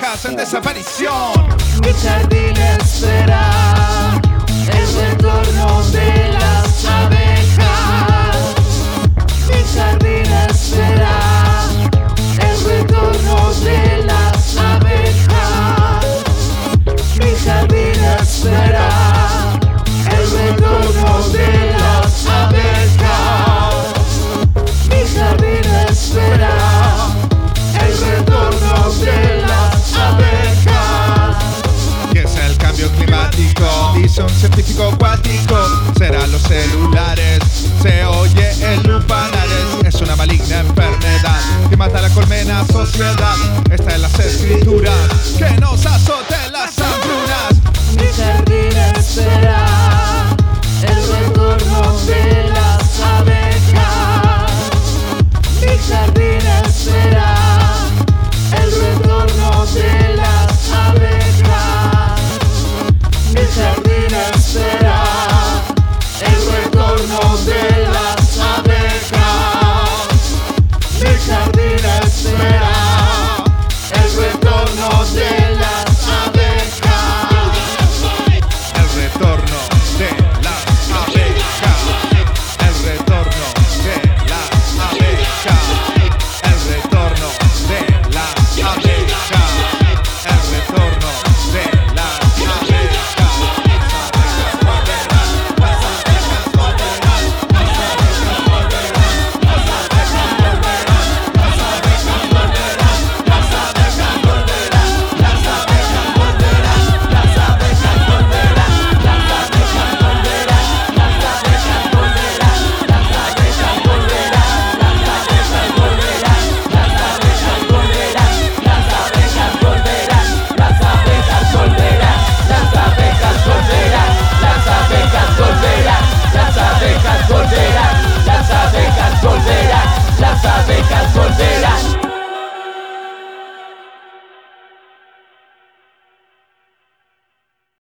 abejas en desaparición. Mi jardín espera el retorno de las abejas. Mi jardín espera el retorno de las abejas. Mi jardín espera el retorno de las abejas. Mi jardín espera el retorno de las abejas. ¿Qué es el cambio climático? Dice un científico acuático. Serán los celulares. Se oye el lupanares. Es una maligna enfermedad que mata a la colmena sociedad. Está en las escrituras que nos